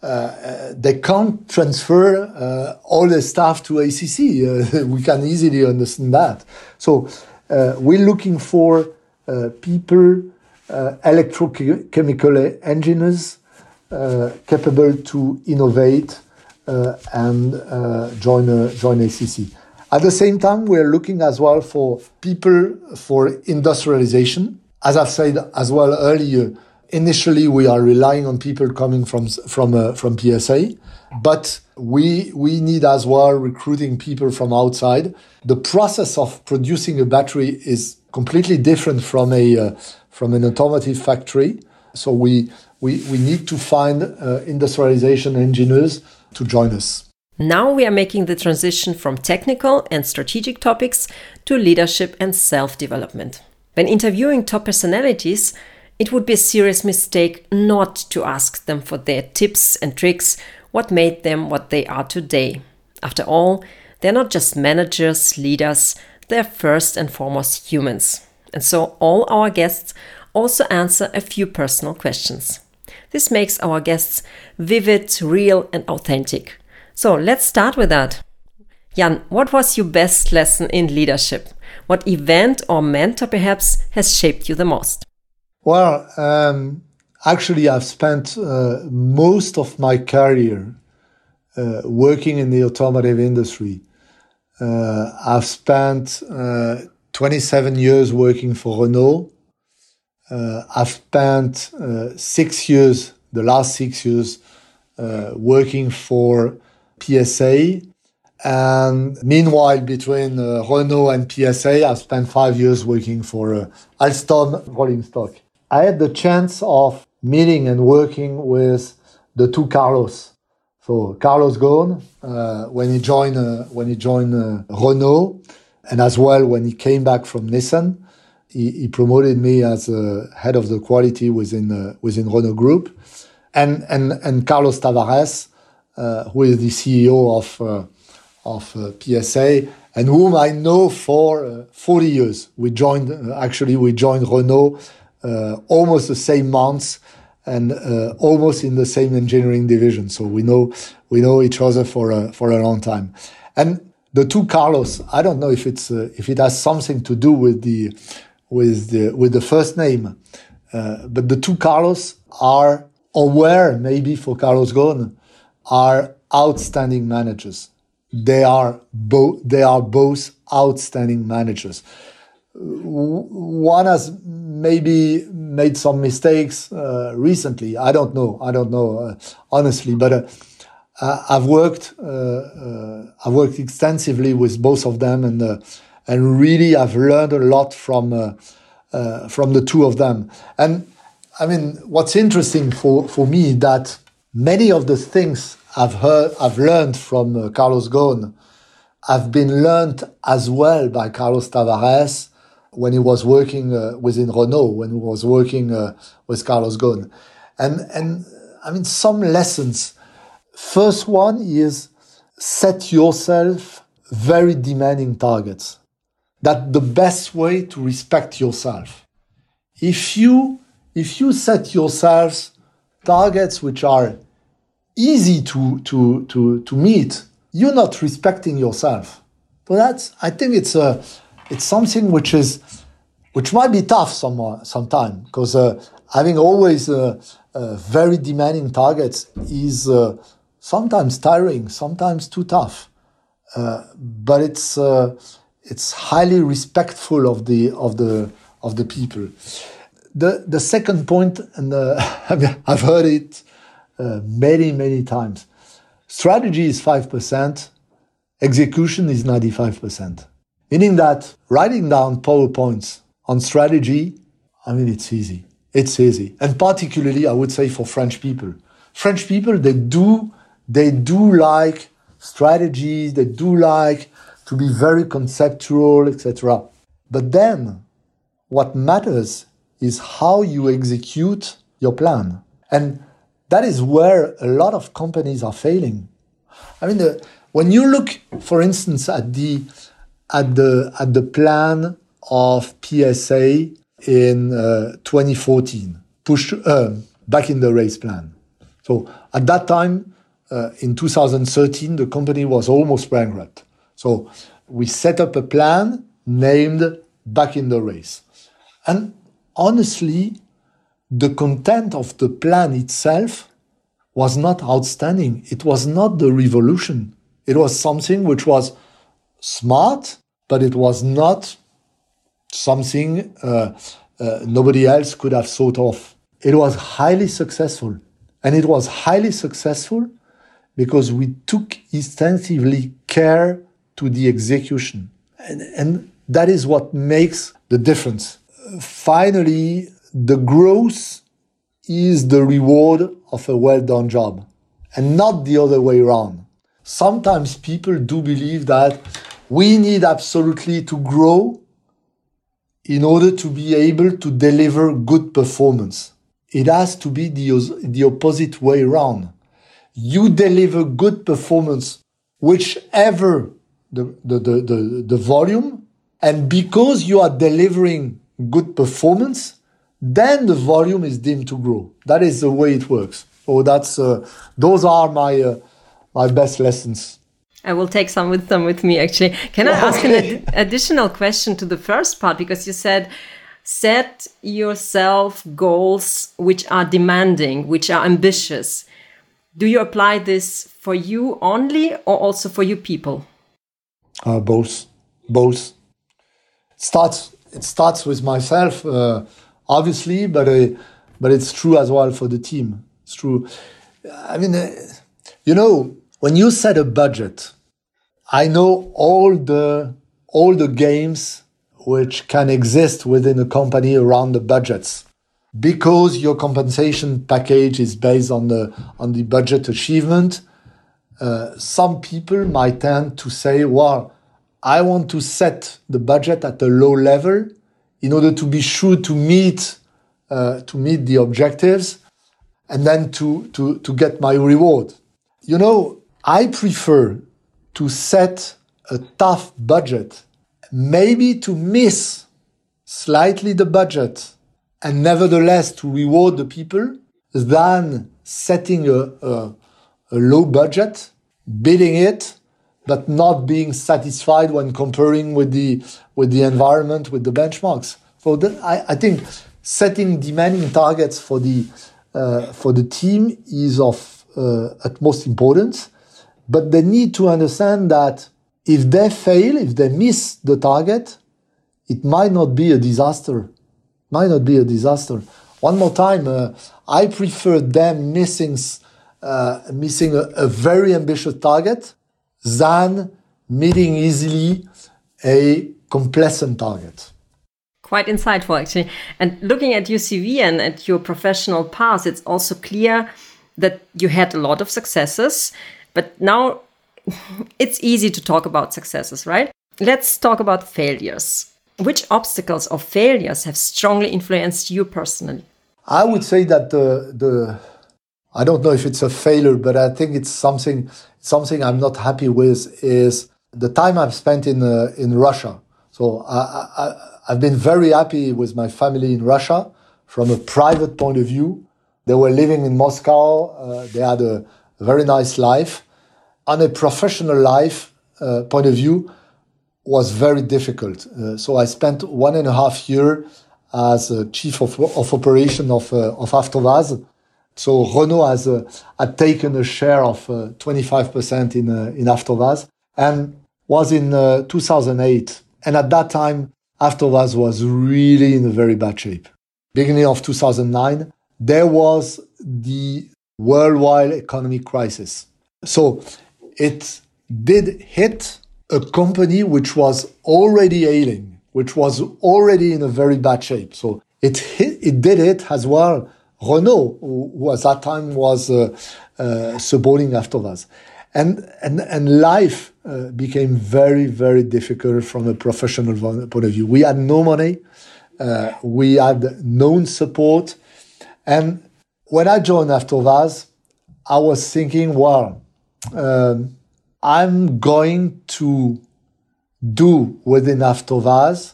uh, they can't transfer uh, all the staff to A C C. Uh, we can easily understand that. So uh, we're looking for uh, people, uh, electrochemical engineers, uh, capable to innovate uh, and uh, join uh, join A C C. At the same time, we're looking as well for people for industrialization. As I've said as well earlier, initially we are relying on people coming from from uh, from P S A, but we we need as well recruiting people from outside. The process of producing a battery is completely different from a uh, from an automotive factory. So we we we need to find uh, industrialization engineers to join us. Now we are making the transition from technical and strategic topics to leadership and self-development. When interviewing top personalities, it would be a serious mistake not to ask them for their tips and tricks, what made them what they are today. After all, they're not just managers, leaders, they're first and foremost humans. And so all our guests also answer a few personal questions. This makes our guests vivid, real, and authentic. So let's start with that. Jan, what was your best lesson in leadership? What event or mentor perhaps has shaped you the most? Well, um, actually, I've spent uh, most of my career uh, working in the automotive industry. Uh, I've spent uh, twenty-seven years working for Renault. Uh, I've spent uh, six years, the last six years, uh, working for P S A. And meanwhile, between uh, Renault and P S A, I've spent five years working for uh, Alstom rolling stock. I had the chance of meeting and working with the two Carlos. So Carlos Ghosn, uh, when he joined uh, when he joined uh, Renault, and as well when he came back from Nissan, he, he promoted me as uh, head of the quality within uh, within Renault Group, and and and Carlos Tavares, uh, who is the C E O of uh, of uh, P S A, and whom I know for uh, forty years. We joined uh, actually we joined Renault uh, almost the same months, and uh, almost in the same engineering division. So we know we know each other for a, for a long time. And the two Carlos, I don't know if it's uh, if it has something to do with the with the with the first name, uh, but the two Carlos are, or were maybe for Carlos Ghosn, are outstanding managers. They are both they are both outstanding managers. One has maybe made some mistakes uh, recently. I don't know. I don't know uh, honestly, but uh, I've worked. Uh, uh, I've worked extensively with both of them, and uh, and really I've learned a lot from uh, uh, from the two of them. And I mean, what's interesting for for me that many of the things I've heard, I've learned from uh, Carlos Ghosn, have been learned as well by Carlos Tavares when he was working uh, within Renault, when he was working uh, with Carlos Ghosn. And, and I mean, some lessons. First one is set yourself very demanding targets. That's the best way to respect yourself. If you, if you set yourselves targets which are easy to, to, to, to meet, you're not respecting yourself. So that's, I think it's a, it's something which is, which might be tough some, sometime, because uh, having always uh, uh, very demanding targets is uh, sometimes tiring, sometimes too tough. Uh, but it's uh, it's highly respectful of the of the of the people. The the second point, and uh, I've heard it uh, many many times. Strategy is five percent, execution is ninety-five percent. Meaning that writing down PowerPoints on strategy, I mean, it's easy. It's easy, and particularly I would say for French people. French people, they do they do like strategies, they do like to be very conceptual, et cetera. But then what matters is how you execute your plan. And that is where a lot of companies are failing. I mean, the, when you look, for instance, at the at the at the plan of P S A in uh, twenty fourteen, push uh, back in the race plan. So at that time, Uh, in two thousand thirteen, the company was almost bankrupt. So we set up a plan named Back in the Race. And honestly, the content of the plan itself was not outstanding. It was not the revolution. It was something which was smart, but it was not something uh, uh, nobody else could have thought of. It was highly successful. And it was highly successful because we took extensively care to the execution. And, and that is what makes the difference. Finally, the growth is the reward of a well-done job, and not the other way around. Sometimes people do believe that we need absolutely to grow in order to be able to deliver good performance. It has to be the, the opposite way around. You deliver good performance, whichever the, the, the, the, the volume, and because you are delivering good performance, then the volume is deemed to grow. That is the way it works. So that's uh, those are my uh, my best lessons. I will take some with them with me, actually. Can I ask an ad- additional question to the first part? Because you said, set yourself goals which are demanding, which are ambitious. Do you apply this for you only or also for you people? Uh, both. Both. It starts, it starts with myself, uh, obviously, but uh, but it's true as well for the team. It's true. I mean, uh, you know, when you set a budget, I know all the all the games which can exist within a company around the budgets. Because your compensation package is based on the on the budget achievement, uh, some people might tend to say, well, I want to set the budget at a low level in order to be sure to meet uh, to meet the objectives and then to, to, to get my reward. You know, I prefer to set a tough budget, maybe to miss slightly the budget, and nevertheless to reward the people, than setting a, a, a low budget, bidding it, but not being satisfied when comparing with the with the environment, with the benchmarks. So that, I, I think setting demanding targets for the uh, for the team is of uh, utmost importance, but they need to understand that if they fail, if they miss the target, it might not be a disaster. Might not be a disaster. One more time, uh, I prefer them missing uh, missing a, a very ambitious target than meeting easily a complacent target. Quite insightful, actually. And looking at your C V and at your professional path, it's also clear that you had a lot of successes, but now it's easy to talk about successes, right? Let's talk about failures. Which obstacles or failures have strongly influenced you personally? I would say that the the I don't know if it's a failure, but I think it's something something I'm not happy with is the time I've spent in uh, in Russia. So I, I I've been very happy with my family in Russia from a private point of view, They were living in Moscow. Uh, they had a very nice life. On a professional life uh, point of view, was very difficult. Uh, so I spent one and a half year as uh, chief of, of operation of uh, of AvtoVAZ. So Renault has uh, had taken a share of uh, twenty-five percent in uh, in AvtoVAZ, and was in uh, two thousand eight. And at that time, AvtoVAZ was really in a very bad shape. Beginning of two thousand nine, there was the worldwide economic crisis. So it did hit a company which was already ailing, which was already in a very bad shape. So it hit, it did hit as well Renault, who, who at that time was uh, uh, supporting AvtoVAZ. And, and, and life uh, became very, very difficult from a professional point of view. We had no money. Uh, we had no support. And when I joined AvtoVAZ, I was thinking, well, um, I'm going to do within AvtoVAZ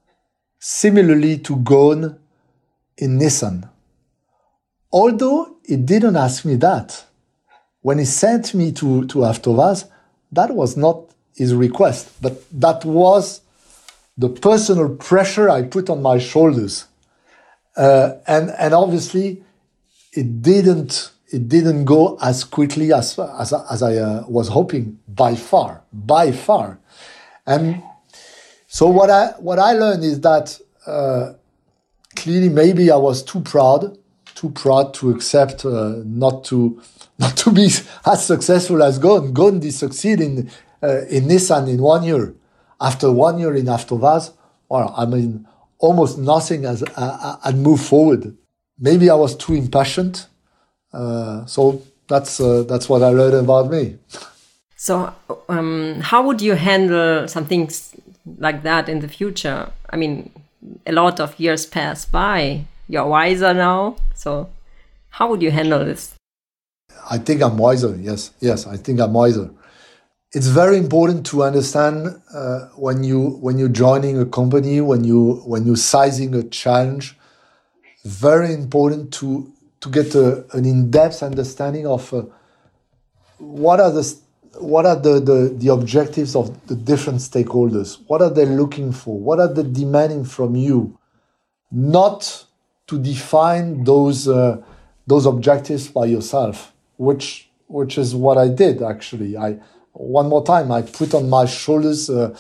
similarly to Ghosn in Nissan. Although he didn't ask me that. When he sent me to, to AvtoVAZ, that was not his request, but that was the personal pressure I put on my shoulders. Uh, and, and obviously, it didn't it didn't go as quickly as as, as I uh, was hoping, by far, by far. And so what I what I learned is that uh, clearly maybe I was too proud, too proud to accept uh, not to not to be as successful as Ghosn. Ghosn did succeed in uh, in Nissan in one year. After one year in AvtoVAZ, well, I mean, almost nothing has uh, had moved forward. Maybe I was too impatient. Uh, so that's uh, that's what I learned about me. So um, how would you handle something like that in the future? I mean, a lot of years pass by. You're wiser now. So how would you handle this? I think I'm wiser. Yes, yes, I think I'm wiser. It's very important to understand uh, when you when you're joining a company, when you when you're sizing a challenge. Very important to to get a, an in-depth understanding of uh, what are the what are the, the the objectives of the different stakeholders. What are they looking for? What are they demanding from you? Not to define those uh, those objectives by yourself, which which is what I did actually. I one more time I put on my shoulders uh,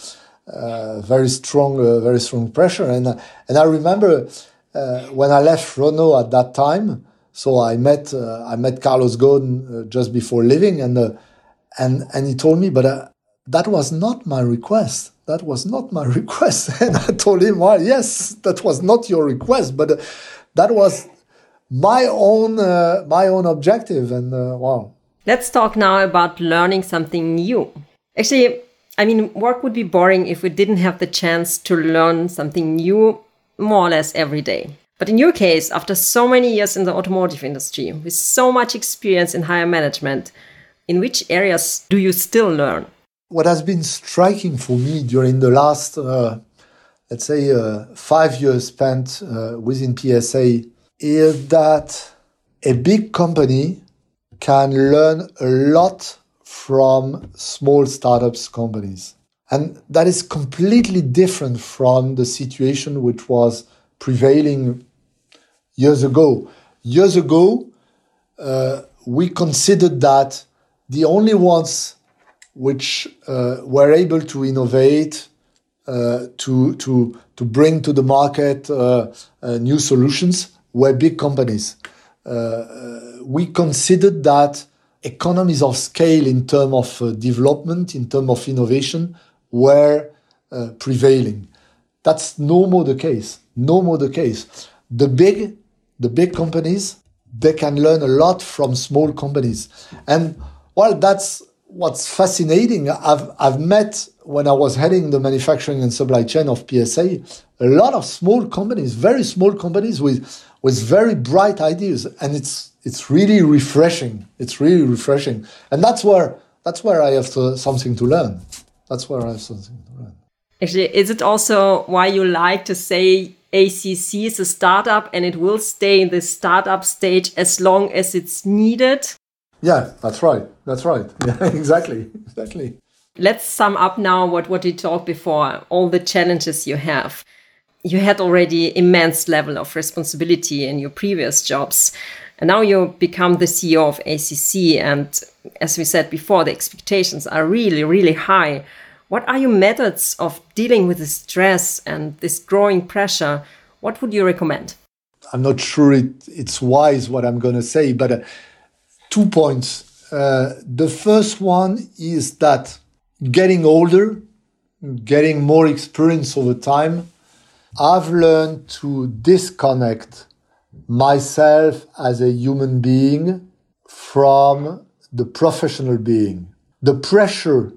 uh, very strong uh, very strong pressure, and uh, and I remember. Uh, when I left Renault at that time, so I met uh, I met Carlos Ghosn uh, just before leaving, and uh, and and he told me, but uh, that was not my request. That was not my request, and I told him, well, yes, that was not your request, but uh, that was my own uh, my own objective, and uh, wow. Let's talk now about learning something new. Actually, I mean, work would be boring if we didn't have the chance to learn something new more or less every day. But in your case, after so many years in the automotive industry, with so much experience in higher management, in which areas do you still learn? What has been striking for me during the last, uh, let's say, uh, five years spent uh, within P S A is that a big company can learn a lot from small startups companies. And that is completely different from the situation which was prevailing years ago. Years ago, uh, we considered that the only ones which uh, were able to innovate, uh, to to to bring to the market uh, uh, new solutions were big companies. Uh, we considered that economies of scale in terms of uh, development, in terms of innovation, were uh, prevailing. That's no more the case. No more the case. The big, the big companies, they can learn a lot from small companies, and well, that's what's fascinating. I've I've met when I was heading the manufacturing and supply chain of P S A, a lot of small companies, very small companies with with very bright ideas, and it's it's really refreshing. It's really refreshing, and that's where that's where I have to, something to learn. That's where I have something to learn. Actually, is it also why you like to say A C C is a startup and it will stay in the startup stage as long as it's needed. Yeah, that's right. That's right. Yeah, exactly. Exactly. Let's sum up now what, what we talked before, all the challenges you have. You had already immense level of responsibility in your previous jobs. And now you become the C E O of A C C. And as we said before, the expectations are really, really high. What are your methods of dealing with the stress and this growing pressure? What would you recommend? I'm not sure it, it's wise what I'm going to say, but uh, two points. Uh, the first one is that getting older, getting more experience over time, I've learned to disconnect myself as a human being from the professional being. The pressure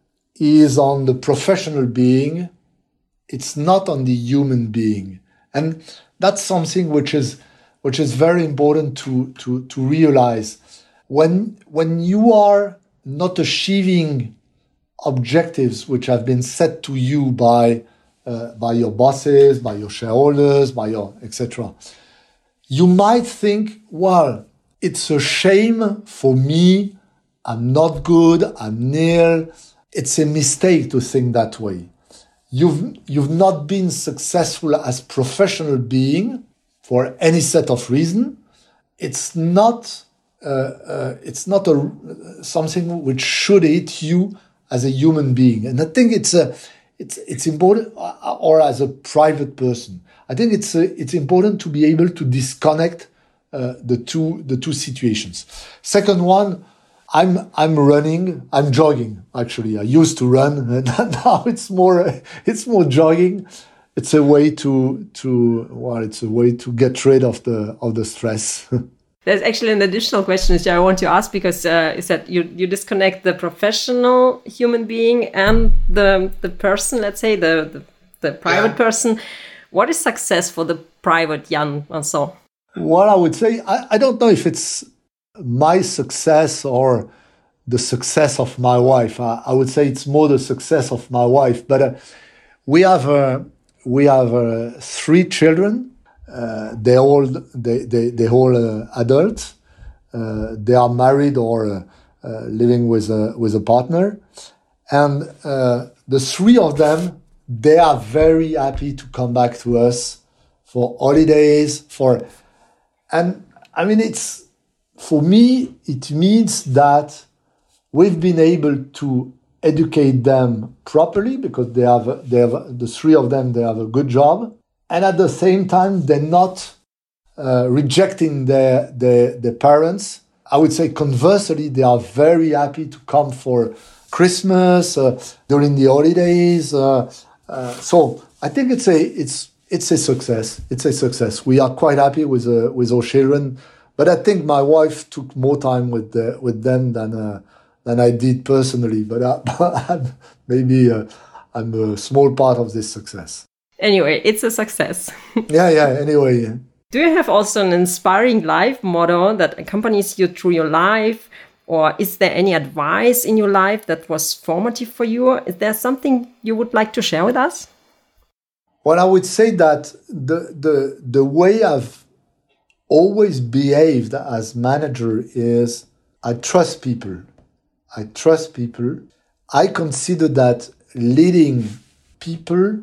is on the professional being. It's not on the human being. And that's something which is which is very important to, to, to realize. When, when you are not achieving objectives which have been set to you by uh, by your bosses, by your shareholders, by your et cetera, you might think, well, it's a shame for me. I'm not good. I'm nil. It's a mistake to think that way. You've you've not been successful as professional being for any set of reason. It's not uh, uh, it's not a something which should hit you as a human being. And I think it's a it's it's important, or as a private person. I think it's a, it's important to be able to disconnect uh, the two the two situations. Second one, I'm I'm running. I'm jogging. Actually, I used to run, and now it's more it's more jogging. It's a way to to well, it's a way to get rid of the of the stress. There's actually an additional question which I want to ask, because uh, is that you you disconnect the professional human being and the the person, let's say the the, the private yeah. person. What is success for the private Jan Vincent? Well, I would say I, I don't know if it's my success or the success of my wife. I, I would say it's more the success of my wife. But uh, we have uh, we have uh, three children. Uh, they're all they they they all uh, adults. Uh, they are married or uh, uh, living with a with a partner, and uh, the three of them, they are very happy to come back to us for holidays. For and I mean it's. For me, it means that we've been able to educate them properly, because they have, they have the three of them, they have a good job. And at the same time, they're not uh, rejecting their, their, their parents. I would say conversely, they are very happy to come for Christmas, uh, during the holidays. Uh, uh, so I think it's a, it's, it's a success. It's a success. We are quite happy with, uh, with our children. But I think my wife took more time with the, with them than uh, than I did personally. But I, maybe uh, I'm a small part of this success. Anyway, it's a success. yeah, yeah. Anyway. Yeah. Do you have also an inspiring life motto that accompanies you through your life, or is there any advice in your life that was formative for you? Is there something you would like to share with us? Well, I would say that the the the way I've always behaved as manager is I trust people. I trust people. I consider that leading people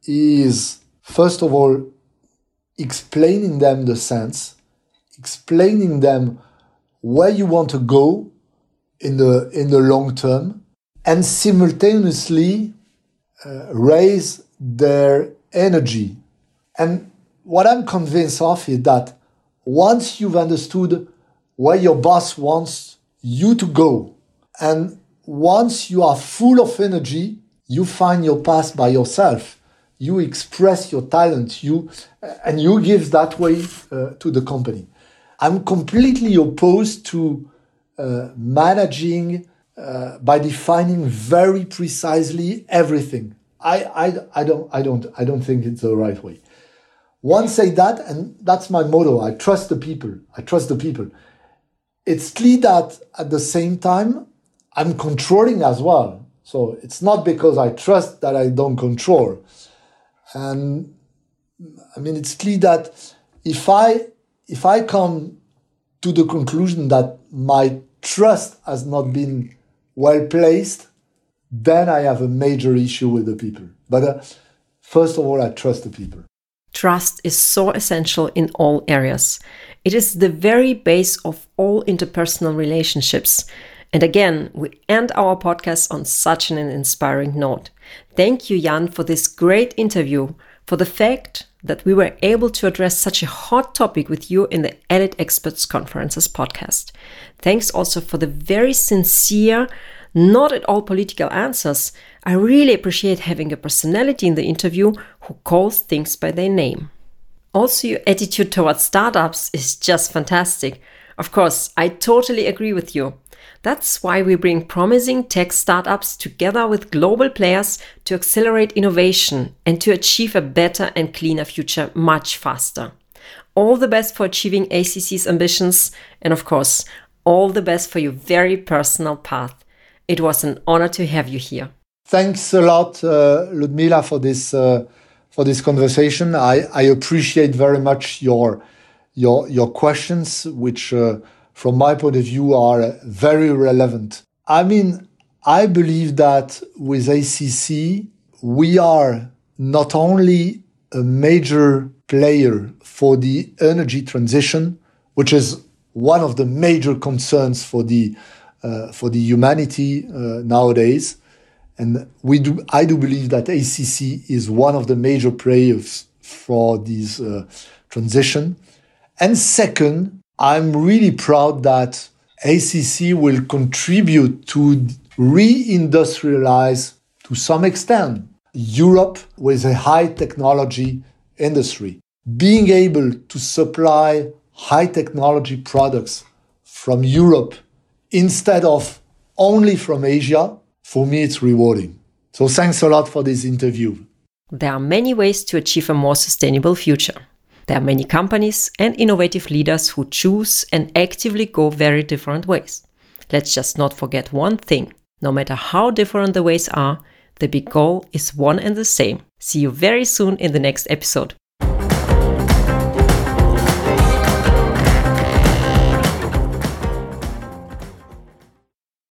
is, first of all, explaining them the sense, explaining them where you want to go in the in the long term, and simultaneously uh, raise their energy. And what I'm convinced of is that once you've understood where your boss wants you to go, and once you are full of energy, you find your path by yourself. You express your talent, you and you give that way uh, to the company. I'm completely opposed to uh, managing uh, by defining very precisely everything. I, I, I don't I don't I don't think it's the right way. One say that, and that's my motto. I trust the people. I trust the people. It's clear that at the same time, I'm controlling as well. So it's not because I trust that I don't control. And I mean, it's clear that if I if I come to the conclusion that my trust has not been well placed, then I have a major issue with the people. But uh, first of all, I trust the people. Trust is so essential in all areas. It is the very base of all interpersonal relationships. And again, we end our podcast on such an inspiring note. Thank you, Jan, for this great interview, for the fact that we were able to address such a hot topic with you in the Elite Experts Conferences podcast. Thanks also for the very sincere, not at all political answers. I really appreciate having a personality in the interview who calls things by their name. Also, your attitude towards startups is just fantastic. Of course, I totally agree with you. That's why we bring promising tech startups together with global players to accelerate innovation and to achieve a better and cleaner future much faster. All the best for achieving A C C's ambitions, and of course, all the best for your very personal path. It was an honor to have you here. Thanks a lot, uh, Ludmila, for this uh, for this conversation. I, I appreciate very much your your your questions, which uh, from my point of view are very relevant. I mean, I believe that with A C C, we are not only a major player for the energy transition, which is one of the major concerns for the uh, for the humanity uh, nowadays. And we do, I do believe that A C C is one of the major players for this uh, transition. And second, I'm really proud that A C C will contribute to re-industrialize, to some extent, Europe with a high technology industry. Being able to supply high technology products from Europe instead of only from Asia, for me, it's rewarding. So thanks a lot for this interview. There are many ways to achieve a more sustainable future. There are many companies and innovative leaders who choose and actively go very different ways. Let's just not forget one thing. No matter how different the ways are, the big goal is one and the same. See you very soon in the next episode.